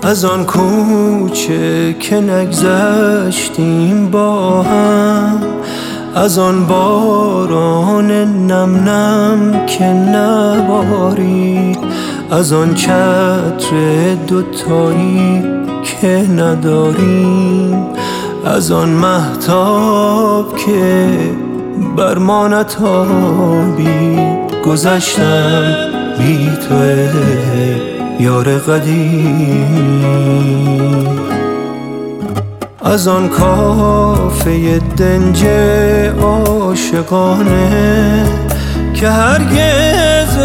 از آن کوچه که نگذشتیم با هم، از آن باران نم نم که نبارید، از آن چتر دوتایی که نداریم، از آن مهتاب که بر ما نتابید. گذشتم بی تو یار قدیم، از آن کافه دنج عاشقانه که هرگز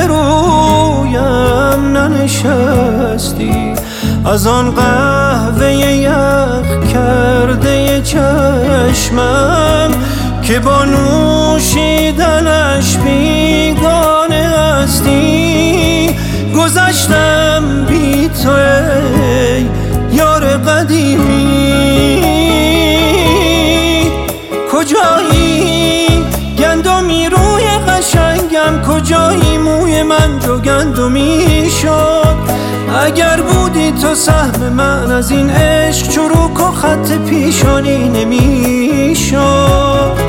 روبرویم ننشستی، از آن قهوه یخ کرده چشمم که با نوشیدنش بیگانه هستی. گذشتم بی تو ای یار قدیمی، کجایی گندمی روی قشنگم، کجایی موی من جو گندمی شد. اگر بودی تو سهم من از این عشق، چروک و خط پیشانی نمی شد.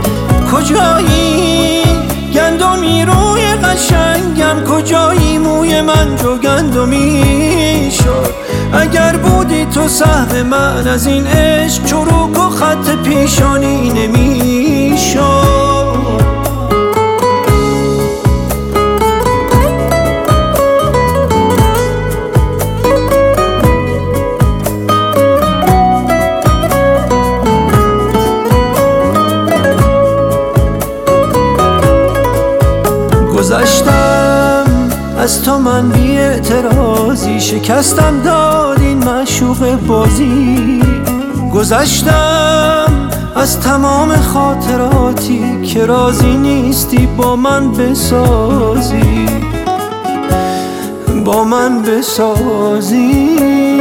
کجایی گندمی روی قشنگم، کجایی موی من جو گندمی شد. اگر بودی تو سهم من از این عشق، چروک و خط پیشانی نمی شد. گذشتم از تو من بی اعتراضی، شکستم داد این معشوق بازی. گذشتم از تمام خاطراتی که راضی نیستی با من بسازی، با من بسازی.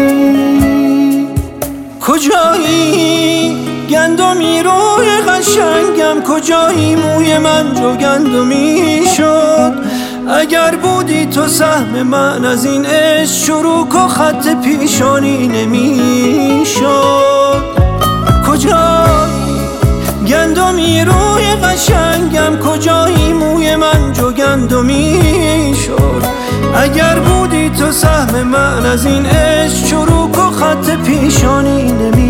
کجایی گندمی روی قشنگم، کجایی موی من جو گندمی شد. اگر بودی تو سهم من از این عشق، چروک و خط پیشانی نمی شد. کجایی گندمی روی قشنگم، کجایی موی من جو گندمی شد. اگر بودی تو سهم من از این عشق، چروک و خط پیشانی نمی